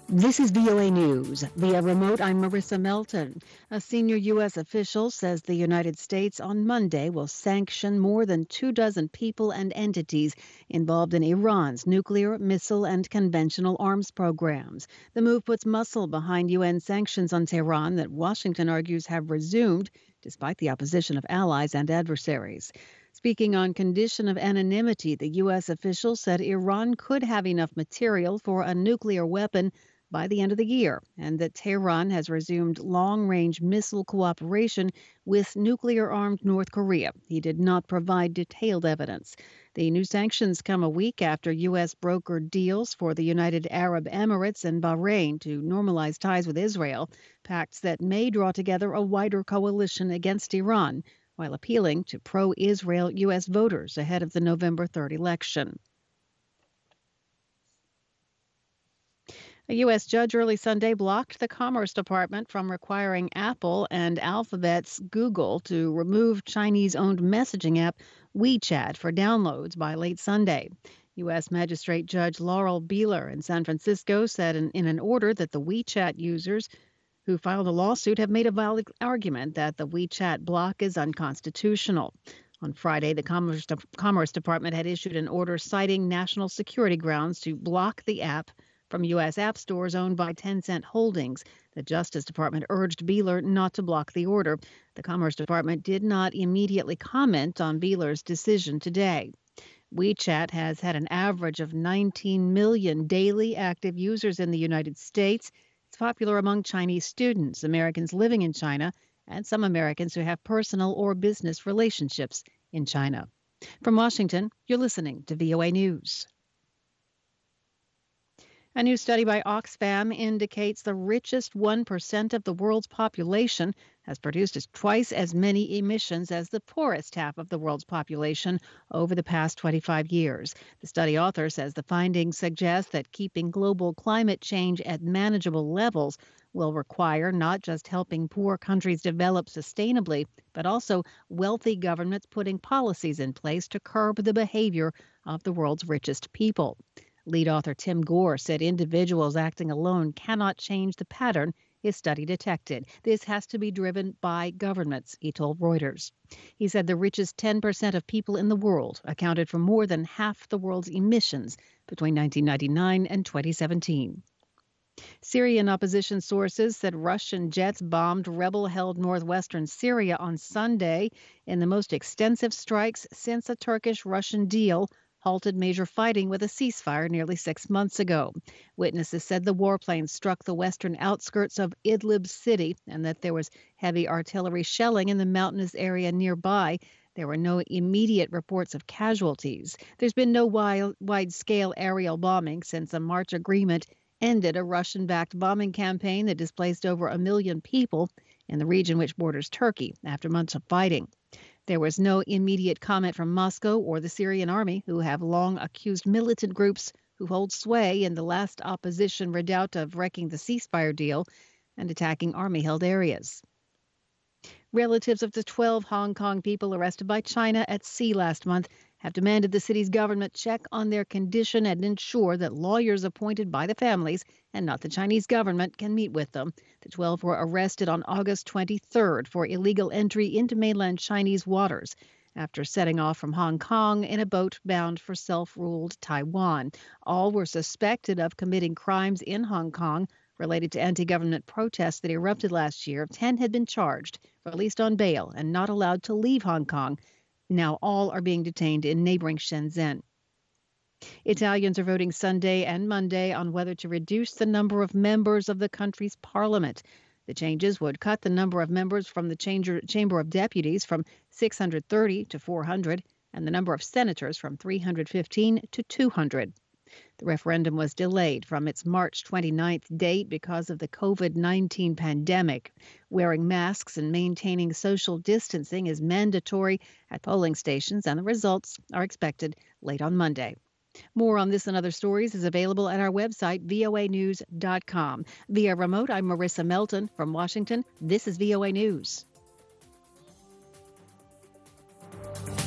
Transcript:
This is VOA News. Via remote, I'm Marissa Melton. A senior U.S. official says the United States on Monday will sanction more than 24 people and entities involved in Iran's nuclear, missile, and conventional arms programs. The move puts muscle behind UN sanctions on Tehran that Washington argues have resumed despite the opposition of allies and adversaries. Speaking on condition of anonymity, the U.S. official said Iran could have enough material for a nuclear weapon by the end of the year, and that Tehran has resumed long-range missile cooperation with nuclear-armed North Korea. He did not provide detailed evidence. The new sanctions come a week after U.S. brokered deals for the United Arab Emirates and Bahrain to normalize ties with Israel, pacts that may draw together a wider coalition against Iran, while appealing to pro-Israel U.S. voters ahead of the November 3rd election. A U.S. judge early Sunday blocked the Commerce Department from requiring Apple and Alphabet's Google to remove Chinese-owned messaging app WeChat for downloads by late Sunday. U.S. Magistrate Judge Laurel Beeler in San Francisco said in an order that the WeChat users who filed a lawsuit have made a valid argument that the WeChat block is unconstitutional. On Friday, the Commerce Department had issued an order citing national security grounds to block the app from U.S. app stores owned by Tencent Holdings. The Justice Department urged Beeler not to block the order. The Commerce Department did not immediately comment on Beeler's decision today. WeChat has had an average of 19 million daily active users in the United States. It's popular among Chinese students, Americans living in China, and some Americans who have personal or business relationships in China. From Washington, you're listening to VOA News. A new study by Oxfam indicates the richest 1% of the world's population has produced twice as many emissions as the poorest half of the world's population over the past 25 years. The study author says the findings suggest that keeping global climate change at manageable levels will require not just helping poor countries develop sustainably, but also wealthy governments putting policies in place to curb the behavior of the world's richest people. Lead author Tim Gore said individuals acting alone cannot change the pattern his study detected. This has to be driven by governments, he told Reuters. He said the richest 10% of people in the world accounted for more than half the world's emissions between 1999 and 2017. Syrian opposition sources said Russian jets bombed rebel-held northwestern Syria on Sunday in the most extensive strikes since a Turkish-Russian deal halted major fighting with a ceasefire nearly 6 months ago. Witnesses said the warplanes struck the western outskirts of Idlib city and that there was heavy artillery shelling in the mountainous area nearby. There were no immediate reports of casualties. There's been no wide-scale aerial bombing since a March agreement ended a Russian-backed bombing campaign that displaced over 1 million people in the region which borders Turkey after months of fighting. There was no immediate comment from Moscow or the Syrian army, who have long accused militant groups who hold sway in the last opposition redoubt of wrecking the ceasefire deal and attacking army-held areas. Relatives of the 12 Hong Kong people arrested by China at sea last month have demanded the city's government check on their condition and ensure that lawyers appointed by the families and not the Chinese government can meet with them. The 12 were arrested on August 23rd for illegal entry into mainland Chinese waters after setting off from Hong Kong in a boat bound for self-ruled Taiwan. All were suspected of committing crimes in Hong Kong related to anti-government protests that erupted last year. 10 had been charged, released on bail, and not allowed to leave Hong Kong. Now all are being detained in neighboring Shenzhen. Italians are voting Sunday and Monday on whether to reduce the number of members of the country's parliament. The changes would cut the number of members from the Chamber of Deputies from 630 to 400 and the number of senators from 315 to 200. The referendum was delayed from its March 29th date because of the COVID-19 pandemic. Wearing masks and maintaining social distancing is mandatory at polling stations, and the results are expected late on Monday. More on this and other stories is available at our website, voanews.com. Via remote, I'm Marissa Melton from Washington. This is VOA News.